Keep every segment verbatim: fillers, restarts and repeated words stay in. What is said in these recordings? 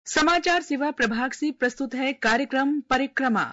समाचार सेवा प्रभाग से प्रस्तुत है कार्यक्रम परिक्रमा।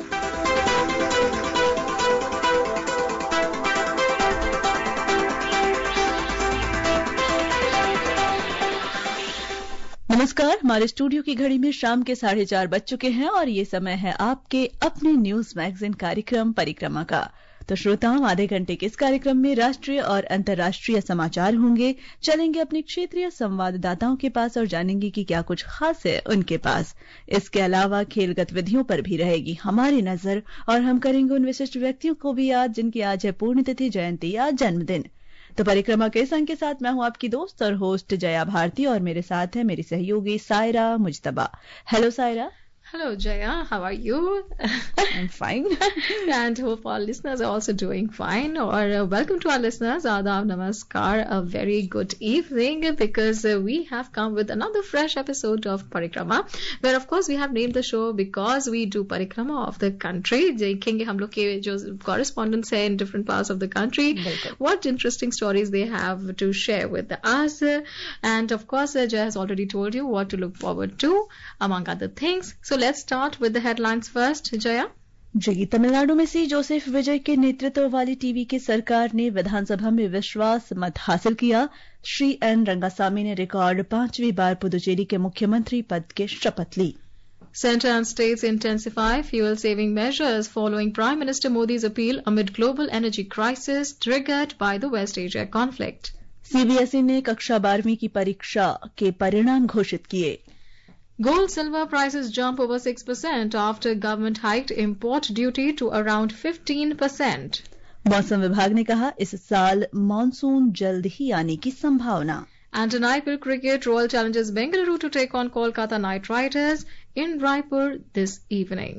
नमस्कार, हमारे स्टूडियो की घड़ी में शाम के साढ़े चार बज चुके हैं और ये समय है आपके अपने न्यूज मैगजीन कार्यक्रम परिक्रमा का। तो श्रोताओं, आधे घंटे के इस कार्यक्रम में राष्ट्रीय और अंतर्राष्ट्रीय समाचार होंगे। चलेंगे अपने क्षेत्रीय संवाददाताओं के पास और जानेंगे कि क्या कुछ खास है उनके पास। इसके अलावा खेल गतिविधियों पर भी रहेगी हमारी नजर और हम करेंगे उन विशिष्ट व्यक्तियों को भी याद जिनकी आज है पुण्यतिथि, जयंती या जन्मदिन। तो परिक्रमा के संग के साथ मैं हूं आपकी दोस्त और होस्ट जया भारती और मेरे साथ है मेरी सहयोगी Saira Mujtaba. Hello Saira. Hello Jaya, how are you? I'm fine. And hope our listeners are also doing fine. Or uh, welcome to our listeners. Adab, namaskar. A very good evening because uh, we have come with another fresh episode of Parikrama, where of course we have named the show because we do Parikrama of the country. देखेंगे हम लोग के जो correspondents हैं in different parts of the country, what interesting stories they have to share with us. And of course, uh, Jaya has already told you what to look forward to, among other things. So let's start with the headlines first, Jaya. जी, तमिलनाडु में सी Joseph विजय के नेतृत्व वाली TV की सरकार ने विधानसभा में विश्वास मत हासिल किया। श्री एन रंगासामी ने रिकॉर्ड पांचवी बार पुदुचेरी के मुख्यमंत्री पद के शपथ ली। Centre and states intensify fuel-saving measures following Prime Minister Modi's appeal amid global energy crisis triggered by the West Asia conflict. CBSE ने कक्षा बारहवीं की परीक्षा के परिणाम घोषित किए। Gold silver prices jump over six percent after government hiked import duty to around fifteen percent. मौसम विभाग ने कहा इस साल मानसून जल्द ही आने की संभावना। And in I P L cricket, Royal Challengers Bengaluru to take on Kolkata Knight Riders in Raipur this evening.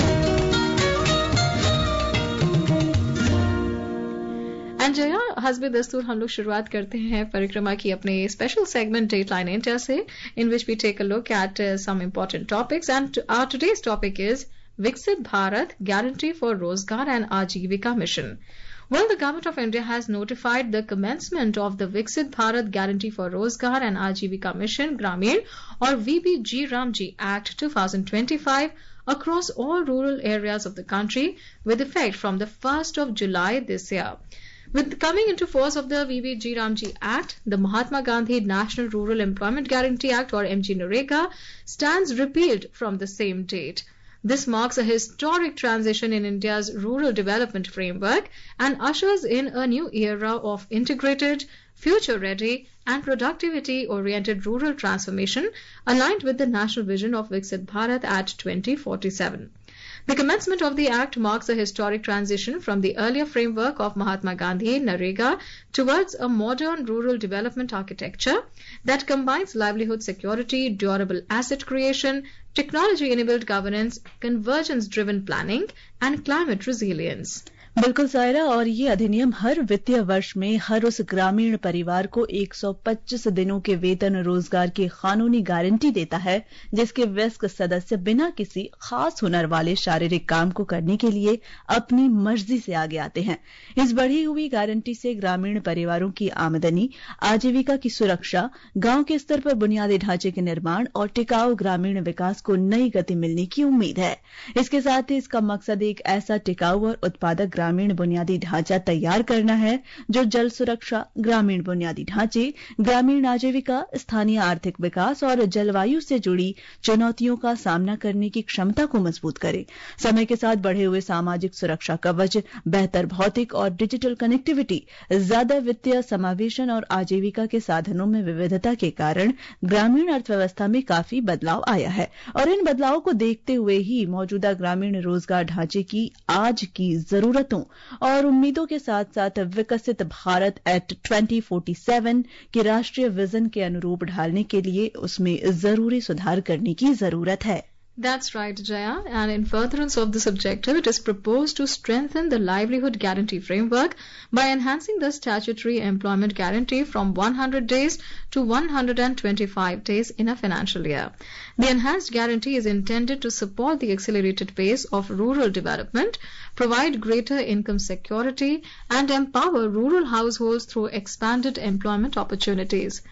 And Jaya, हस्बे दस्तूर हम लोग शुरुआत करते हैं परिक्रमा की अपने स्पेशल सेगमेंट डेटलाइन इंडिया से, in which we take a look at some important topics and our today's topic is Viksit Bharat guarantee for Rozgar and Ajeevika mission. Well, the Government of India has notified the commencement of the Viksit Bharat Guarantee for Rozgar and Ajivika Mission Gramin or V B G Ramji Act twenty twenty-five across all rural areas of the country with effect from the first of July this year. With the coming into force of the V B G Ramji Act, the Mahatma Gandhi National Rural Employment Guarantee Act or M G NREGA stands repealed from the same date. This marks a historic transition in India's rural development framework and ushers in a new era of integrated, future-ready and productivity-oriented rural transformation aligned with the national vision of Viksit Bharat at twenty forty-seven. The commencement of the Act marks a historic transition from the earlier framework of Mahatma Gandhi NREGA towards a modern rural development architecture that combines livelihood security, durable asset creation, technology-enabled governance, convergence-driven planning, and climate resilience. बिल्कुल सायरा, और ये अधिनियम हर वित्तीय वर्ष में हर उस ग्रामीण परिवार को एक सौ पच्चीस दिनों के वेतन रोजगार की कानूनी गारंटी देता है जिसके वयस्क सदस्य बिना किसी खास हुनर वाले शारीरिक काम को करने के लिए अपनी मर्जी से आगे आते हैं। इस बढ़ी हुई गारंटी से ग्रामीण परिवारों की आमदनी, आजीविका की सुरक्षा, गांव के स्तर पर बुनियादी ढांचे के निर्माण और टिकाऊ ग्रामीण विकास को नई गति मिलने की उम्मीद है। इसके साथ ही इसका मकसद एक ऐसा टिकाऊ और उत्पादक ग्रामीण बुनियादी ढांचा तैयार करना है जो जल सुरक्षा, ग्रामीण बुनियादी ढांचे, ग्रामीण आजीविका, स्थानीय आर्थिक विकास और जलवायु से जुड़ी चुनौतियों का सामना करने की क्षमता को मजबूत करे। समय के साथ बढ़े हुए सामाजिक सुरक्षा कवच, बेहतर भौतिक और डिजिटल कनेक्टिविटी, ज्यादा वित्तीय समावेशन और आजीविका के साधनों में विविधता के कारण ग्रामीण अर्थव्यवस्था में काफी बदलाव आया है और इन बदलावों को देखते हुए ही मौजूदा ग्रामीण रोजगार ढांचे की आज की जरूरतों और उम्मीदों के साथ साथ Viksit Bharat at twenty forty seven के राष्ट्रीय विजन के अनुरूप ढालने के लिए उसमें जरूरी सुधार करने की जरूरत है। That's right, Jaya. And in furtherance of this objective, it is proposed to strengthen the livelihood guarantee framework by enhancing the statutory employment guarantee from one hundred days to one hundred twenty-five days in a financial year. The enhanced guarantee is intended to support the accelerated pace of rural development, provide greater income security, and empower rural households through expanded employment opportunities.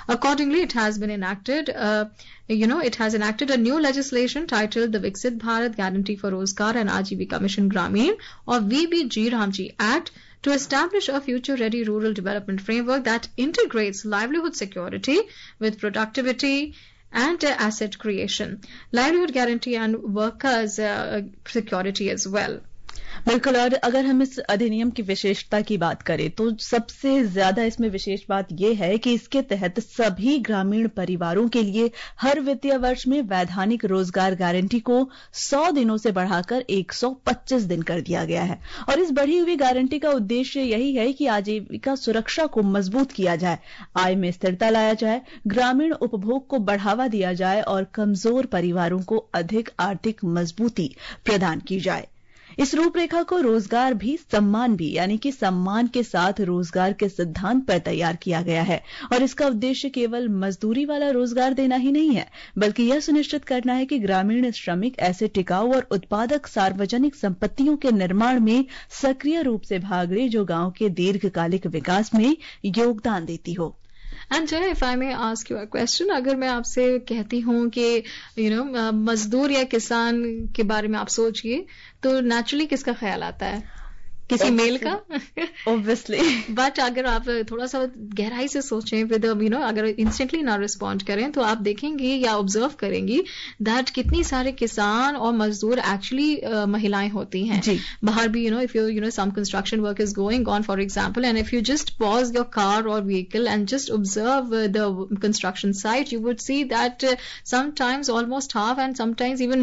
Accordingly, it has been enacted, uh, you know, it has enacted a new legislation titled the Viksit Bharat Guarantee for Rozgar and Ajivika Mission Grameen, or V B G Ramji Act, to establish a future-ready rural development framework that integrates livelihood security with productivity and uh, asset creation, livelihood guarantee and workers' uh, security as well. बिल्कुल, और अगर हम इस अधिनियम की विशेषता की बात करें तो सबसे ज्यादा इसमें विशेष बात यह है कि इसके तहत सभी ग्रामीण परिवारों के लिए हर वित्तीय वर्ष में वैधानिक रोजगार गारंटी को सौ दिनों से बढ़ाकर एक सौ पच्चीस दिन कर दिया गया है। और इस बढ़ी हुई गारंटी का उद्देश्य यही है कि आजीविका सुरक्षा को मजबूत किया जाए, आय में स्थिरता लाया जाए, ग्रामीण उपभोग को बढ़ावा दिया जाए और कमजोर परिवारों को अधिक आर्थिक मजबूती प्रदान की जाए। इस रूपरेखा को रोजगार भी सम्मान भी यानी कि सम्मान के साथ रोजगार के सिद्धांत पर तैयार किया गया है। और इसका उद्देश्य केवल मजदूरी वाला रोजगार देना ही नहीं है, बल्कि यह सुनिश्चित करना है कि ग्रामीण श्रमिक ऐसे टिकाऊ और उत्पादक सार्वजनिक संपत्तियों के निर्माण में सक्रिय रूप से भाग ले जो गांव के दीर्घकालिक विकास में योगदान देती हो। And Jay, if I may ask you a question, अगर मैं आपसे कहती हूँ कि यू नो मजदूर या किसान के बारे में आप सोचिए, तो नेचुरली किसका ख्याल आता है? किसी मेल का, ऑब्वियसली। बट अगर आप थोड़ा सा गहराई से सोचें, विद यू नो अगर इंस्टेंटली ना रिस्पॉन्ड करें, तो आप देखेंगे या ऑब्जर्व करेंगी दैट कितनी सारे किसान और मजदूर एक्चुअली uh, महिलाएं होती हैं। बाहर भी you know if you you know some construction work is going on for example, and if you just pause your car और vehicle and just observe the construction site, you would see that sometimes almost half and sometimes even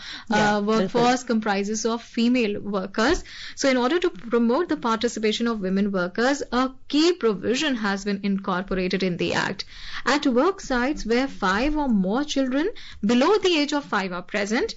more workforce comprises of female workers. So in order to promote the participation of women workers, a key provision has been incorporated in the Act. At work sites where five or more children below the age of five are present,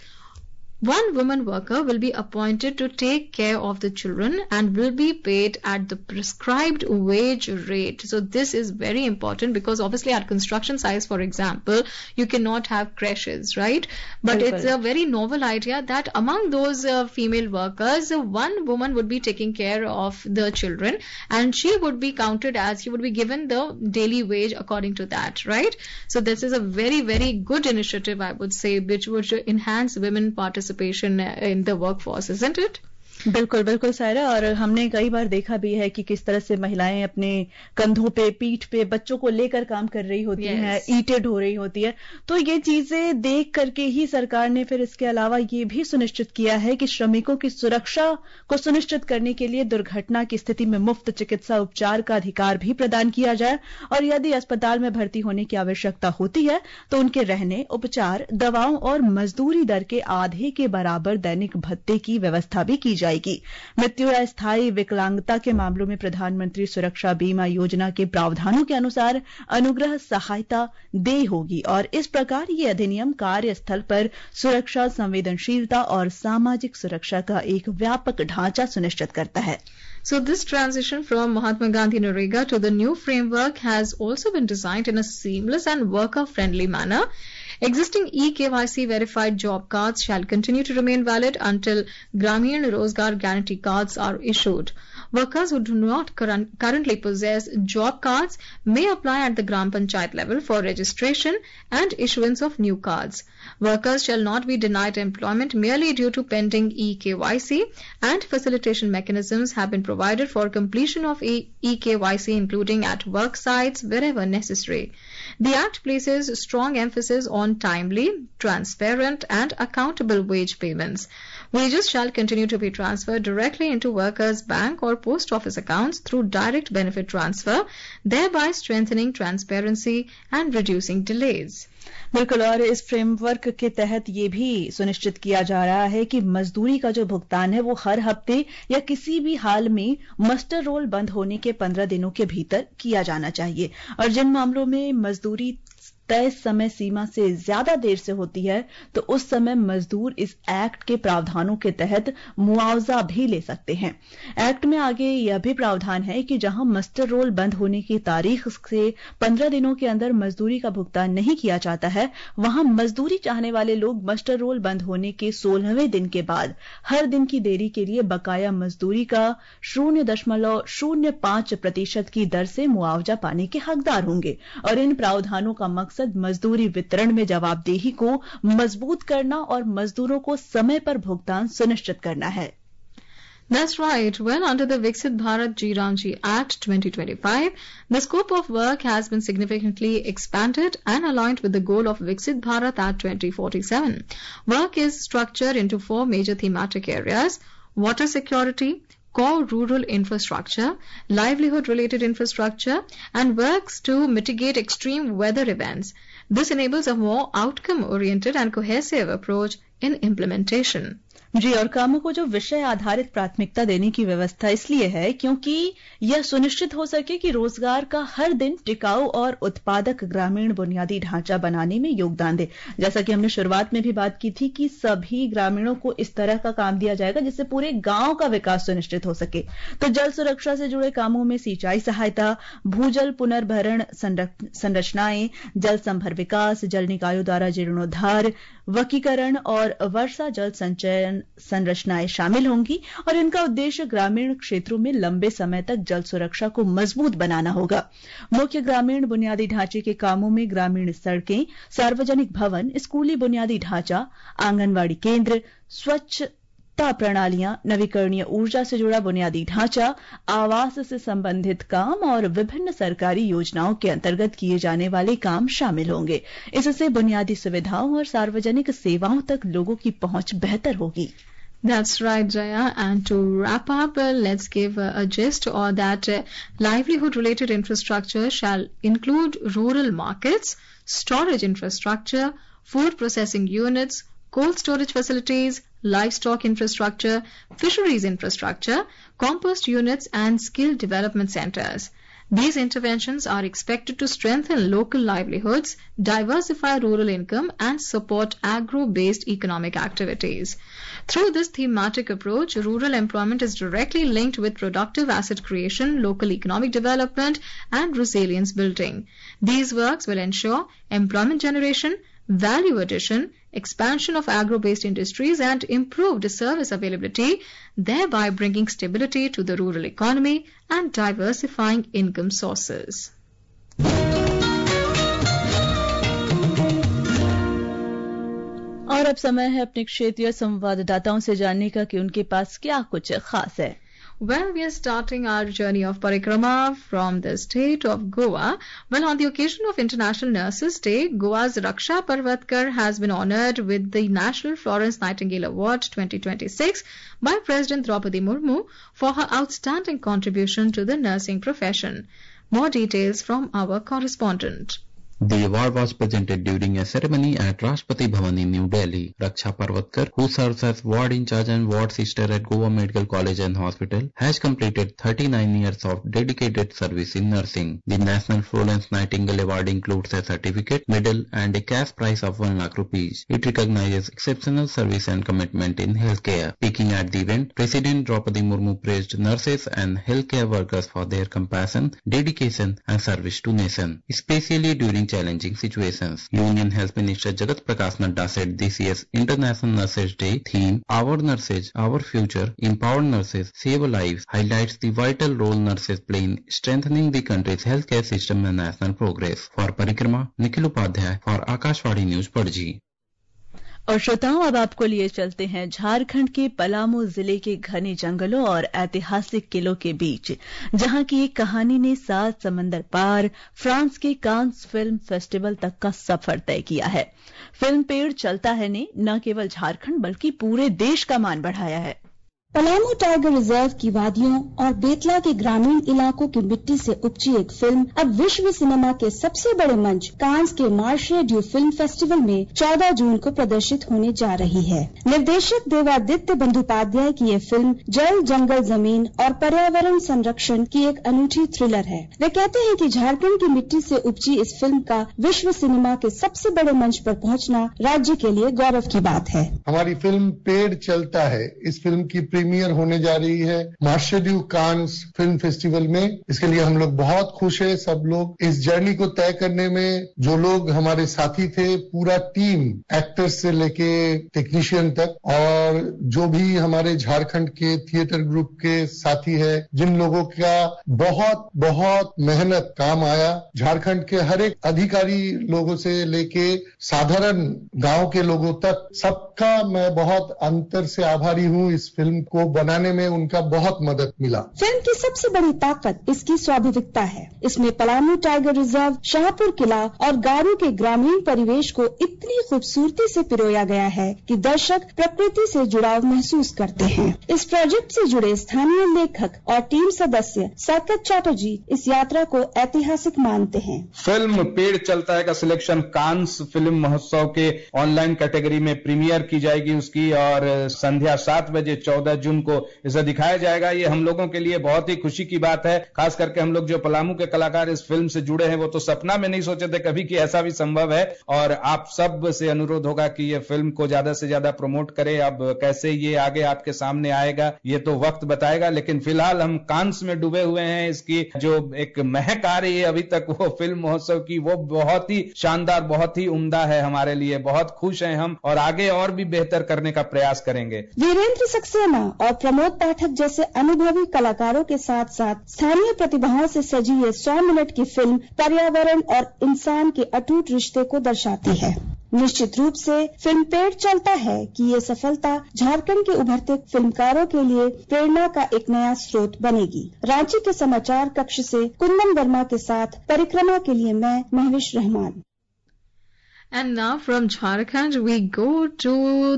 one woman worker will be appointed to take care of the children and will be paid at the prescribed wage rate. So this is very important because obviously at construction sites, for example, you cannot have creches, right? But Bilkul. It's a very novel idea that among those uh, female workers, uh, one woman would be taking care of the children and she would be counted as, she would be given the daily wage according to that, right? So this is a very, very good initiative, I would say, which would enhance women participation in the workforce, isn't it? बिल्कुल बिल्कुल सायरा, और हमने कई बार देखा भी है कि किस तरह से महिलाएं अपने कंधों पे, पीठ पे बच्चों को लेकर काम कर रही होती yes. हैं, ईंटें ढो रही होती है। तो ये चीजें देख करके ही सरकार ने फिर इसके अलावा ये भी सुनिश्चित किया है कि श्रमिकों की सुरक्षा को सुनिश्चित करने के लिए दुर्घटना की स्थिति में मुफ्त चिकित्सा उपचार का अधिकार भी प्रदान किया जाए, और यदि अस्पताल में भर्ती होने की आवश्यकता होती है तो उनके रहने, उपचार, दवाओं और मजदूरी दर के आधे के बराबर दैनिक भत्ते की व्यवस्था भी की जाएगी। मृत्यु या स्थायी विकलांगता के मामलों में प्रधानमंत्री सुरक्षा बीमा योजना के प्रावधानों के अनुसार अनुग्रह सहायता देय होगी, और इस प्रकार ये अधिनियम कार्यस्थल पर सुरक्षा, संवेदनशीलता और सामाजिक सुरक्षा का एक व्यापक ढांचा सुनिश्चित करता है। So this transition from Mahatma Gandhi Narega to the new framework has also been designed in a seamless and worker-friendly manner. Existing e K Y C verified job cards shall continue to remain valid until Grameen Rozgar Guarantee cards are issued. Workers who do not current, currently possess job cards may apply at the Gram Panchayat level for registration and issuance of new cards. Workers shall not be denied employment merely due to pending e K Y C, and facilitation mechanisms have been provided for completion of e K Y C, including at work sites wherever necessary. The Act places strong emphasis on timely, transparent and accountable wage payments. Wages shall continue to be transferred directly into workers' bank or post office accounts through direct benefit transfer, thereby strengthening transparency and reducing delays. बिल्कुल, और इस framework के तहत ये भी सुनिश्चित किया जा रहा है कि मजदूरी का जो भुगतान है वो हर हफ्ते या किसी भी हाल में मस्टर रोल बंद होने के पंद्रह दिनों के भीतर किया जाना चाहिए, और जिन मामलों में मजदूरी तय समय सीमा से ज्यादा देर से होती है तो उस समय मजदूर इस एक्ट के प्रावधानों के तहत मुआवजा भी ले सकते हैं। एक्ट में आगे यह भी प्रावधान है कि जहां मस्टर रोल बंद होने की तारीख से पंद्रह दिनों के अंदर मजदूरी का भुगतान नहीं किया जाता है, वहां मजदूरी चाहने वाले लोग मस्टर रोल बंद होने के सोलहवें दिन के बाद हर दिन की देरी के लिए बकाया मजदूरी का शून्य दशमलव शून्य पांच प्रतिशत की दर से मुआवजा पाने के हकदार होंगे। और इन प्रावधानों का मकसद मजदूरी वितरण में जवाबदेही को मजबूत करना और मजदूरों को समय पर भुगतान सुनिश्चित करना है। That's right. Well, under the Viksit Bharat G Ramji Act twenty twenty-five, the scope of work has been significantly expanded and aligned with the goal of Viksit Bharat at twenty forty-seven. Work is structured into four major thematic areas: water security, core rural infrastructure, livelihood-related infrastructure, and works to mitigate extreme weather events. This enables a more outcome-oriented and cohesive approach in implementation. जी, और कामों को जो विषय आधारित प्राथमिकता देने की व्यवस्था इसलिए है क्योंकि यह सुनिश्चित हो सके कि रोजगार का हर दिन टिकाऊ और उत्पादक ग्रामीण बुनियादी ढांचा बनाने में योगदान दे। जैसा कि हमने शुरुआत में भी बात की थी कि सभी ग्रामीणों को इस तरह का काम दिया जाएगा जिससे पूरे गांव का विकास सुनिश्चित हो सके। तो जल सुरक्षा से जुड़े कामों में सिंचाई सहायता, भूजल पुनर्भरण संरचनाएं, जल संभर विकास, जल निकायों द्वारा जीर्णोद्धार, वकीकरण और वर्षा जल संचयन संरचनाएं शामिल होंगी। और इनका उद्देश्य ग्रामीण क्षेत्रों में लंबे समय तक जल सुरक्षा को मजबूत बनाना होगा। मुख्य ग्रामीण बुनियादी ढांचे के कामों में ग्रामीण सड़कें, सार्वजनिक भवन, स्कूली बुनियादी ढांचा, आंगनवाड़ी केंद्र, स्वच्छता प्रणालियां, नवीकरणीय ऊर्जा से जुड़ा बुनियादी ढांचा, आवास से संबंधित काम और विभिन्न सरकारी योजनाओं के अंतर्गत किए जाने वाले काम शामिल होंगे। इससे बुनियादी सुविधाओं और सार्वजनिक सेवाओं तक लोगों की पहुंच बेहतर होगी। That's right, Jaya. And to wrap up, uh, let's give uh, a gist or that uh, livelihood-related infrastructure shall include rural markets, storage infrastructure, food processing units, cold storage facilities, livestock infrastructure, fisheries infrastructure, compost units, and skill development centers. These interventions are expected to strengthen local livelihoods, diversify rural income, and support agro-based economic activities. Through this thematic approach, rural employment is directly linked with productive asset creation, local economic development, and resilience building. These works will ensure employment generation, value addition, expansion of agro-based industries, and improved service availability, thereby bringing stability to the rural economy and diversifying income sources. और अब समय है अपने क्षेत्रीय संवाददाताओं से जानने का कि उनके पास क्या कुछ खास है। Well, we are starting our journey of parikrama from the state of Goa. Well, on the occasion of International Nurses Day, Goa's Raksha Parvatkar has been honored with the National Florence Nightingale Award twenty twenty-six by President Draupadi Murmu for her outstanding contribution to the nursing profession. More details from our correspondent. The award was presented during a ceremony at Rashtrapati Bhavan in New Delhi. Raksha Parvatkar, who serves as ward in charge and ward sister at Goa Medical College and Hospital, has completed thirty-nine years of dedicated service in nursing. The National Florence Nightingale Award includes a certificate, medal, and a cash prize of one lakh rupees. It recognizes exceptional service and commitment in healthcare. Speaking at the event, President Draupadi Murmu praised nurses and healthcare workers for their compassion, dedication, and service to nation, especially during challenging situations. Union Health Minister Jagat Prakash Nadda said this year's International Nurses Day theme, Our Nurses, Our Future, Empower Nurses, Save Lives, highlights the vital role nurses play in strengthening the country's healthcare system and national progress. For Parikrama, Nikhil Upadhyay for Akashvani News, Padji. और श्रोताओं, अब आपको लिए चलते हैं झारखंड के पलामू जिले के घने जंगलों और ऐतिहासिक किलों के बीच, जहां की एक कहानी ने सात समंदर पार फ्रांस के कांस फिल्म फेस्टिवल तक का सफर तय किया है। फिल्म पेड़ चलता है ने न केवल झारखंड बल्कि पूरे देश का मान बढ़ाया है। पलामू टाइगर रिजर्व की वादियों और बेतला के ग्रामीण इलाकों की मिट्टी से उपजी एक फिल्म अब विश्व सिनेमा के सबसे बड़े मंच कांस के मार्शे ड्यू फिल्म फेस्टिवल में चौदह जून को प्रदर्शित होने जा रही है। निर्देशक देवादित्य बंदोपाध्याय की ये फिल्म जल, जंगल, जमीन और पर्यावरण संरक्षण की एक अनूठी थ्रिलर है। वे कहते हैं कि झारखंड की मिट्टी से उपजी इस फिल्म का विश्व सिनेमा के सबसे बड़े मंच पर पहुंचना राज्य के लिए गौरव की बात है। हमारी फिल्म पेड़ चलता है, इस फिल्म की प्रीमियर होने जा रही है Marche du Cannes film festival में। इसके लिए हम लोग बहुत खुश है। सब लोग इस जर्नी को तय करने में जो लोग हमारे साथी थे, पूरा टीम, एक्टर्स से लेके टेक्नीशियन तक, और जो भी हमारे झारखंड के थिएटर ग्रुप के साथी है, जिन लोगों का बहुत बहुत मेहनत काम आया। झारखंड के हर एक अधिकारी लोगों से लेके साधारण गांव के लोगों तक, सबका मैं बहुत अंतर से आभारी हूँ। इस फिल्म को बनाने में उनका बहुत मदद मिला। फिल्म की सबसे बड़ी ताकत इसकी स्वाभाविकता है। इसमें पलामू टाइगर रिजर्व, शाहपुर किला और गारो के ग्रामीण परिवेश को इतनी खूबसूरती से पिरोया गया है कि दर्शक प्रकृति से जुड़ाव महसूस करते हैं। इस प्रोजेक्ट से जुड़े स्थानीय लेखक और टीम सदस्य साकेत चैटर्जी इस यात्रा को ऐतिहासिक मानते हैं। फिल्म पेड़ चलता है का सिलेक्शन कांस फिल्म महोत्सव के ऑनलाइन कैटेगरी में प्रीमियर की जाएगी उसकी, और संध्या सात बजे चौदह जून को इसे दिखाया जाएगा। ये हम लोगों के लिए बहुत ही खुशी की बात है। खास करके हम लोग जो पलामू के कलाकार इस फिल्म से जुड़े हैं, वो तो सपना में नहीं सोचे थे कभी कि ऐसा भी संभव है। और आप सब से अनुरोध होगा कि ये फिल्म को ज्यादा से ज्यादा प्रमोट करें। अब कैसे ये आगे आपके सामने आएगा ये तो वक्त बताएगा, लेकिन फिलहाल हम कांस में डूबे हुए हैं। इसकी जो एक महक आ रही है अभी तक वो फिल्म महोत्सव की, वो बहुत ही शानदार, बहुत ही उम्दा है हमारे लिए। बहुत खुश हैं हम और आगे और भी बेहतर करने का प्रयास करेंगे। वीरेंद्र सक्सेना और प्रमोद पाठक जैसे अनुभवी कलाकारों के साथ साथ स्थानीय प्रतिभाओं से सजी ये सौ मिनट की फिल्म पर्यावरण और इंसान के अटूट रिश्ते को दर्शाती है। निश्चित रूप से फिल्म पेड़ चलता है कि ये सफलता झारखंड के उभरते फिल्मकारों के लिए प्रेरणा का एक नया स्रोत बनेगी। रांची के समाचार कक्ष से कुंदन वर्मा के साथ परिक्रमा के लिए मैं Mahwish Rahman. And now from Jharkhand we go to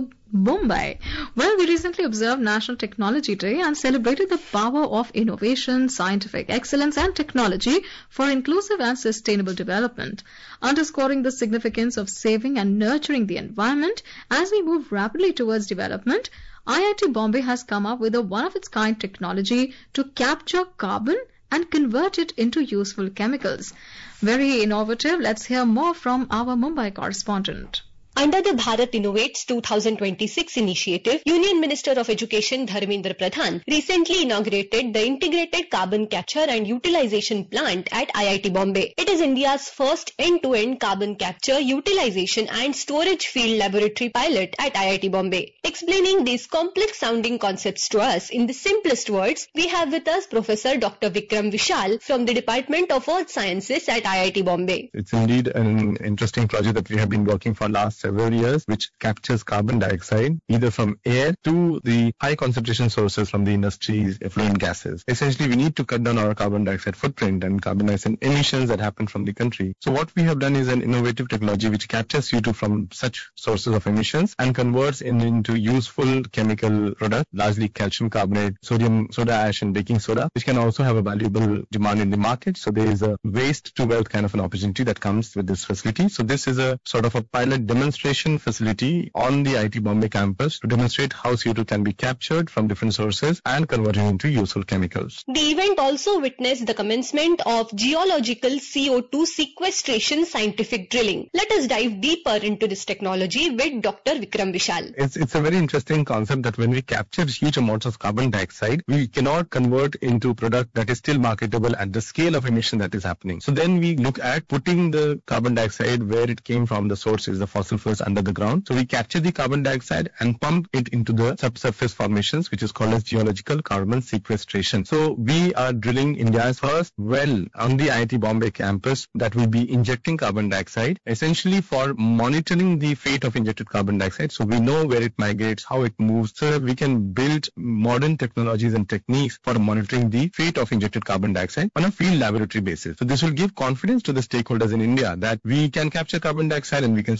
Mumbai. Well, we recently observed National Technology Day and celebrated the power of innovation, scientific excellence and technology for inclusive and sustainable development. Underscoring the significance of saving and nurturing the environment as we move rapidly towards development, I I T Bombay has come up with a one-of-its-kind technology to capture carbon and convert it into useful chemicals. Very innovative. Let's hear more from our Mumbai correspondent. Under the Bharat Innovates twenty twenty-six initiative, Union Minister of Education Dharmendra Pradhan recently inaugurated the Integrated Carbon Capture and Utilization Plant at I I T Bombay. It is India's first end-to-end carbon capture, utilization and storage field laboratory pilot at I I T Bombay. Explaining these complex sounding concepts to us in the simplest words, we have with us Professor Doctor Vikram Vishal from the Department of Earth Sciences at I I T Bombay. It's indeed an interesting project that we have been working for last several years, which captures carbon dioxide either from air to the high concentration sources from the industry's effluent gases. Essentially, we need to cut down our carbon dioxide footprint and carbon dioxide emissions that happen from the country. So what we have done is an innovative technology which captures C O two from such sources of emissions and converts it into useful chemical products, largely calcium carbonate, sodium soda ash and baking soda, which can also have a valuable demand in the market. So there is a waste to wealth kind of an opportunity that comes with this facility. So this is a sort of a pilot demonstration facility on the I I T Bombay campus to demonstrate how C O two can be captured from different sources and converted into useful chemicals. The event also witnessed the commencement of geological C O two sequestration scientific drilling. Let us dive deeper into this technology with Doctor Vikram Vishal. It's, it's a very interesting concept that when we capture huge amounts of carbon dioxide, we cannot convert into product that is still marketable at the scale of emission that is happening. So then we look at putting the carbon dioxide where it came from, the sources, the fossil fuels under the ground. So we capture the carbon dioxide and pump it into the subsurface formations, which is called as geological carbon sequestration. So we are drilling India's first well on the I I T Bombay campus that will be injecting carbon dioxide, essentially for monitoring the fate of injected carbon dioxide. So we know where it migrates, how it moves, so that we can build modern technologies and techniques for monitoring the fate of injected carbon dioxide on a field laboratory basis. So this will give confidence to the stakeholders in India that we can capture carbon dioxide and we can store in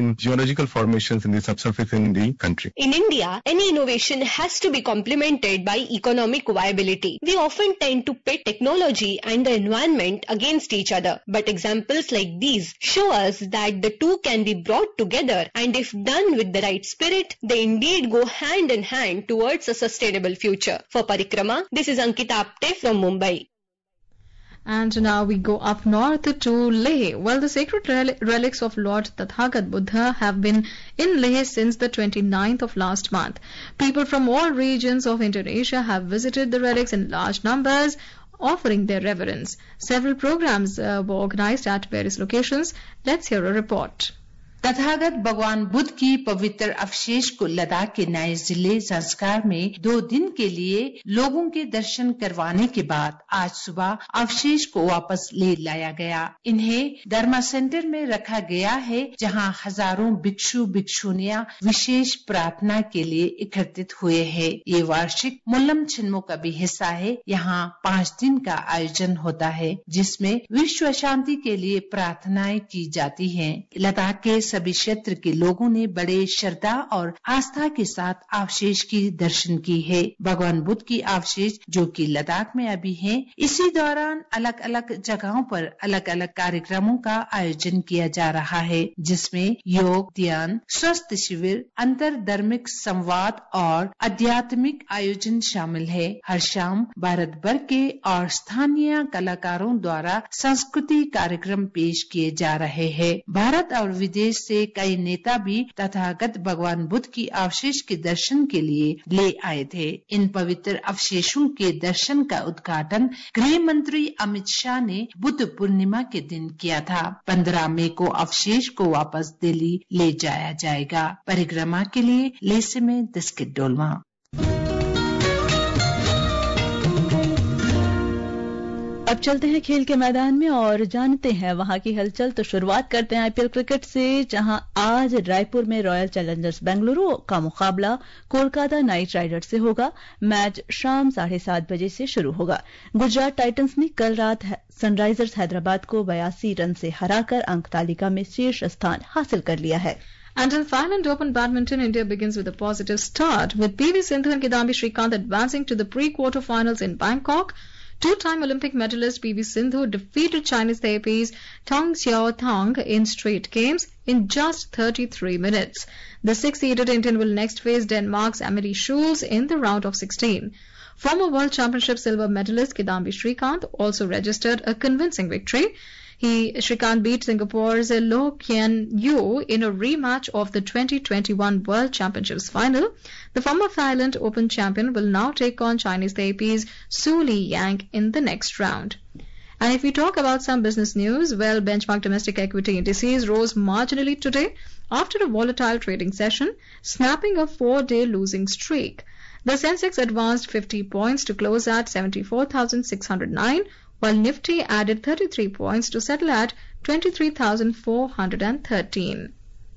some geological formations in the subsurface in the country. In India, any innovation has to be complemented by economic viability. We often tend to pit technology and the environment against each other. But examples like these show us that the two can be brought together, and if done with the right spirit, they indeed go hand in hand towards a sustainable future. For Parikrama, this is Ankita Apte from Mumbai. And now we go up north to Leh. Well, the sacred rel- relics of Lord Tathagat Buddha have been in Leh since the twenty-ninth of last month. People from all regions of Indonesia have visited the relics in large numbers, offering their reverence. Several programs uh, were organized at various locations. Let's hear a report. Tathagata भगवान बुद्ध की पवित्र अवशेष को लद्दाख के नए जिले संस्कार में दो दिन के लिए लोगों के दर्शन करवाने के बाद आज सुबह अवशेष को वापस ले लाया गया। इन्हें धर्मा सेंटर में रखा गया है, जहां हजारों भिक्षु भिक्षुनियां विशेष प्रार्थना के लिए एकत्रित हुए हैं। ये वार्षिक मुल्लम छिन्मो का भी हिस्सा है। यहाँ पाँच दिन का आयोजन होता है, जिसमें विश्व शांति के लिए प्रार्थनाएं की जाती हैं। लद्दाख के सभी क्षेत्र के लोगों ने बड़े श्रद्धा और आस्था के साथ अवशेष की दर्शन की है। भगवान बुद्ध की अवशेष जो कि लद्दाख में अभी है, इसी दौरान अलग अलग जगहों पर अलग अलग कार्यक्रमों का आयोजन किया जा रहा है, जिसमें योग, ध्यान, स्वस्थ शिविर, अंतर धर्मिक संवाद और आध्यात्मिक आयोजन शामिल है। हर शाम भारत भर के और स्थानीय कलाकारों द्वारा सांस्कृतिक कार्यक्रम पेश किए जा रहे हैं। भारत और विदेश से कई नेता भी तथागत भगवान बुद्ध की अवशेष के दर्शन के लिए ले आए थे। इन पवित्र अवशेषों के दर्शन का उद्घाटन गृह मंत्री अमित शाह ने बुद्ध पूर्णिमा के दिन किया था। पंद्रह मई को अवशेष को वापस दिल्ली ले जाया जाएगा। परिक्रमा के लिए लेह से में दस्कित डोलमा। अब चलते हैं खेल के मैदान में और जानते हैं वहां की हलचल। तो शुरुआत करते हैं आईपीएल क्रिकेट से, जहां आज रायपुर में रॉयल चैलेंजर्स बेंगलुरु का मुकाबला कोलकाता नाइट राइडर्स से होगा। मैच शाम साढ़े सात बजे से शुरू होगा। गुजरात टाइटंस ने कल रात सनराइजर्स हैदराबाद को बयासी रन से हराकर अंक तालिका में शीर्ष स्थान हासिल कर लिया है। And in Thailand Open Badminton, India begins with a positive start, with P V Sindhu and Kidambi Srikanth advancing to the pre-quarterfinals in Bangkok. Two-time Olympic medalist P V Sindhu defeated Chinese Taipei's Tong Xiao Tong in straight games in just thirty-three minutes. The six-seeded Indian will next face Denmark's Amelie Schulz in the round of sixteen. Former World Championship silver medalist Kidambi Srikanth also registered a convincing victory. He Srikanth beat Singapore's Loh Kian Yew in a rematch of the twenty twenty-one World Championships final. The former Thailand Open champion will now take on Chinese Taipei's Su Li Yang in the next round. And if we talk about some business news, well, benchmark domestic equity indices rose marginally today after a volatile trading session, snapping a four-day losing streak. The Sensex advanced fifty points to close at seventy-four thousand six hundred nine, while Nifty added thirty-three points to settle at twenty-three thousand four hundred thirteen.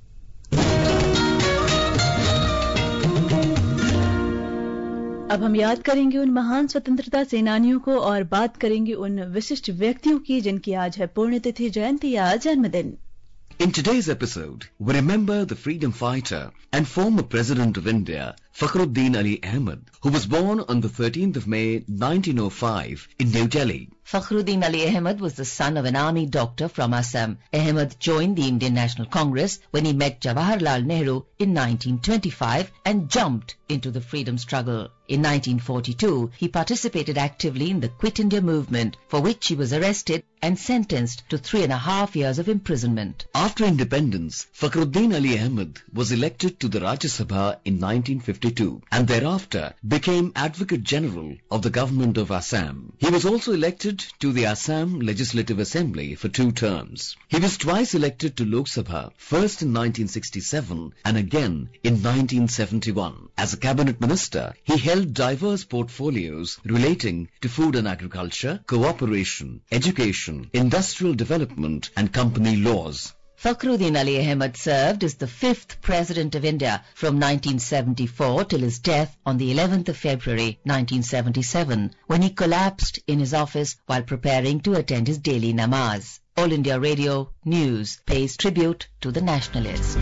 अब हम याद करेंगे उन महान स्वतंत्रता सेनानियों को और बात करेंगे उन विशिष्ट व्यक्तियों की जिनकी आज है पुण्यतिथि, जयंती या जन्मदिन। In today's episode, we remember the freedom fighter and former President of India, Fakhruddin Ali Ahmed, who was born on the thirteenth of May nineteen oh five in New Delhi. Fakhruddin Ali Ahmed was the son of an army doctor from Assam. Ahmed joined the Indian National Congress when he met Jawaharlal Nehru in nineteen twenty-five and jumped into the freedom struggle. In nineteen forty-two, he participated actively in the Quit India movement, for which he was arrested and sentenced to three and a half years of imprisonment. After independence, Fakhruddin Ali Ahmed was elected to the Rajya Sabha in nineteen fifty-two and thereafter became Advocate General of the government of Assam. He was also elected to the Assam Legislative Assembly for two terms. He was twice elected to Lok Sabha, first in nineteen sixty-seven and again in nineteen seventy-one. As a cabinet minister, he held diverse portfolios relating to food and agriculture, cooperation, education, industrial development and company laws. Fakhruddin Ali Ahmed served as the fifth President of India from nineteen seventy-four till his death on the eleventh of February nineteen seventy-seven, when he collapsed in his office while preparing to attend his daily namaz. All India Radio News pays tribute to the nationalist.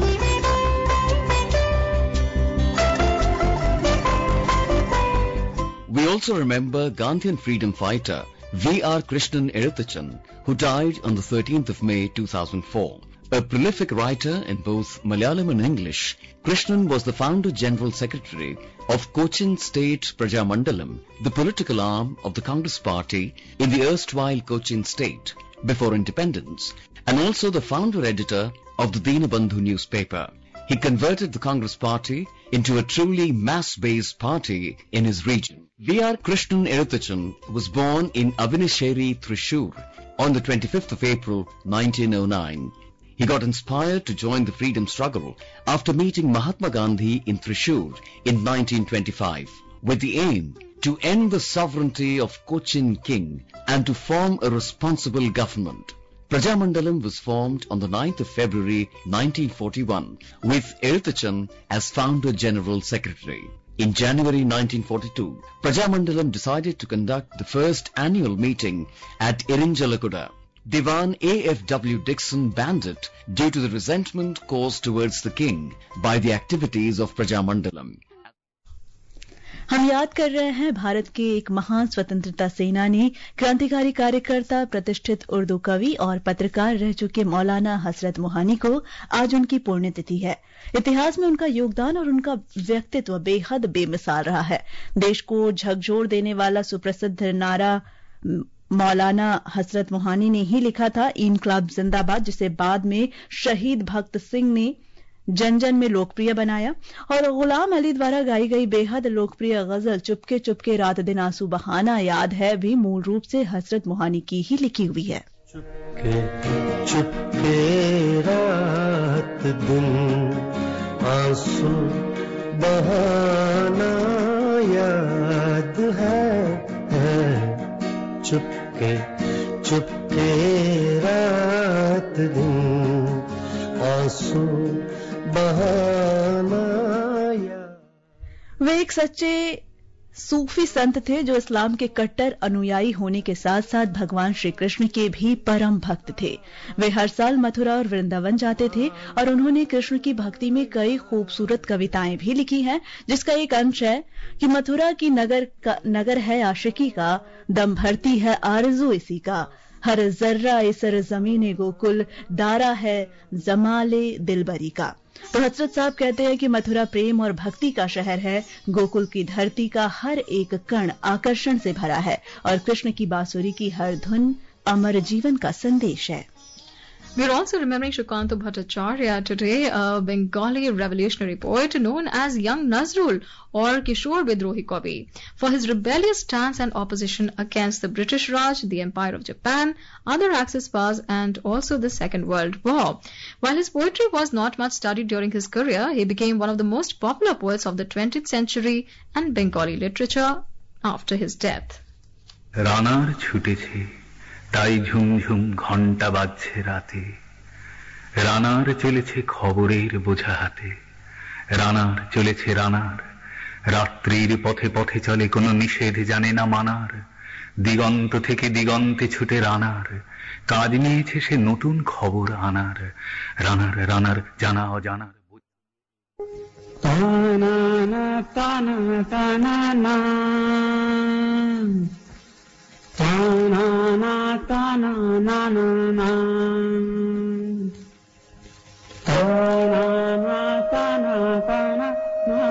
We also remember Gandhian freedom fighter V R Krishnan Eruthachan, who died on the thirteenth of May two thousand four. A prolific writer in both Malayalam and English, Krishnan was the founder General Secretary of Cochin State Prajamandalam, the political arm of the Congress Party in the erstwhile Cochin State before independence, and also the founder editor of the Dinabandhu newspaper. He converted the Congress Party into a truly mass-based party in his region. V R Krishnan Eruthachan was born in Avinasheri, Thrissur on the twenty-fifth of April nineteen oh nine. He got inspired to join the freedom struggle after meeting Mahatma Gandhi in Thrissur in nineteen twenty-five, with the aim to end the sovereignty of Cochin King and to form a responsible government. Prajamandalam was formed on the ninth of February nineteen forty-one with Eruthachan as founder General Secretary. In January nineteen forty-two, Prajamandalam decided to conduct the first annual meeting at Irinjalakuda. Diwan A F W Dixon banned it due to the resentment caused towards the king by the activities of Prajamandalam. हम याद कर रहे हैं भारत के एक महान स्वतंत्रता सेनानी, क्रांतिकारी कार्यकर्ता, प्रतिष्ठित उर्दू कवि और पत्रकार रह चुके मौलाना हसरत मोहानी को आज उनकी पुण्यतिथि है। इतिहास में उनका योगदान और उनका व्यक्तित्व बेहद बेमिसाल रहा है। देश को झकझोर देने वाला सुप्रसिद्ध नारा मौलाना हसरत मोहानी ने ही लिखा था, इनकलाब जिंदाबाद, जिसे बाद में शहीद भगत सिंह ने जन जन में लोकप्रिय बनाया। और गुलाम अली द्वारा गाई गई बेहद लोकप्रिय गजल चुपके चुपके रात दिन आंसू बहाना याद है भी मूल रूप से हसरत मोहानी की ही लिखी हुई है। चुपके चुपके रात दिन आंसू बहाना याद है, है। चुपके चुपके रात दिन आंसू बहाना। वे एक सच्चे सूफी संत थे जो इस्लाम के कट्टर अनुयायी होने के साथ साथ भगवान श्री कृष्ण के भी परम भक्त थे। वे हर साल मथुरा और वृंदावन जाते थे और उन्होंने कृष्ण की भक्ति में कई खूबसूरत कविताएं भी लिखी हैं, जिसका एक अंश है कि मथुरा की नगर का नगर है आशिकी का, दम भरती है आरज़ू इसी का, हर जर्रा इसर जमीन गोकुल दारा है जमाले दिलबरी का। तो हजरत साहब कहते हैं कि मथुरा प्रेम और भक्ति का शहर है, गोकुल की धरती का हर एक कण आकर्षण से भरा है और कृष्ण की बांसुरी की हर धुन अमर जीवन का संदेश है। We're also remembering Shukanta Bhattacharya today, a Bengali revolutionary poet known as Young Nazrul or Kishore Vidrohi Kavi, for his rebellious stance and opposition against the British Raj, the Empire of Japan, other Axis powers, and also the Second World War. While his poetry was not much studied during his career, he became one of the most popular poets of the twentieth century and Bengali literature after his death. Ranar chhuteche তাই ঝুমঝুম ঘন্টা বাজছে রাতে, রানার চলেছে খবরের বোঝা হাতে, রানার চলেছে রানার, রাত্রির পথে পথে চলে কোনো নিষেধ জানে না মানার, দিগন্ত থেকে দিগন্তে ছুটে রানার, কাজ নিয়েছে সে নতুন খবর আনার, রানার রানার জানা অজানার। তানা না তানা তানা না ताना ना ताना ना ना ना ताना ना ताना ताना ना।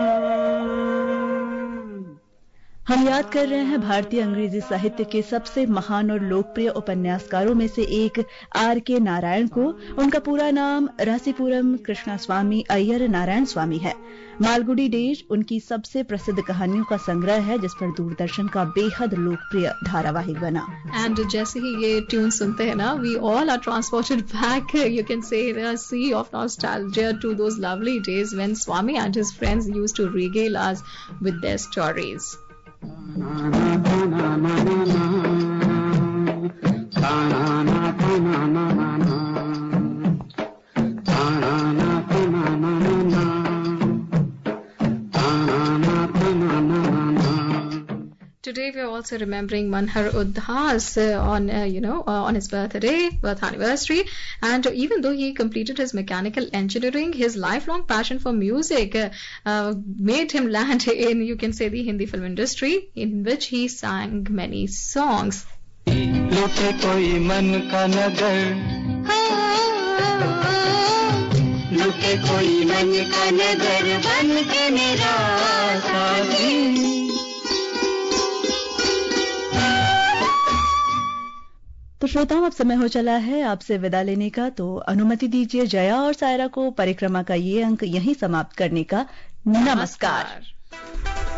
हम याद कर रहे हैं भारतीय अंग्रेजी साहित्य के सबसे महान और लोकप्रिय उपन्यासकारों में से एक आर के नारायण को। उनका पूरा नाम रासीपुरम कृष्णास्वामी अय्यर नारायण स्वामी है। मालगुडी डेज उनकी सबसे प्रसिद्ध कहानियों का संग्रह है, जिस पर दूरदर्शन का बेहद लोकप्रिय धारावाहिक बना। एंड जैसे ही ये ट्यून सुनते हैं ना, we all are transported back, you can say in a sea of nostalgia to those lovely days when Swami and his friends used to regale us with their stories. Today we are also remembering Manhar Udhas uh, on, uh, you know, uh, on his birthday, birth anniversary. And even though he completed his mechanical engineering, his lifelong passion for music uh, uh, made him land in, you can say, the Hindi film industry, in which he sang many songs. लूटे कोई मन का नगर, लूटे कोई मन का नगर बन के मेरा साथी। तो श्रोताओं, अब समय हो चला है आपसे विदा लेने का, तो अनुमति दीजिए जया और सायरा को परिक्रमा का ये अंक यहीं समाप्त करने का। नमस्कार।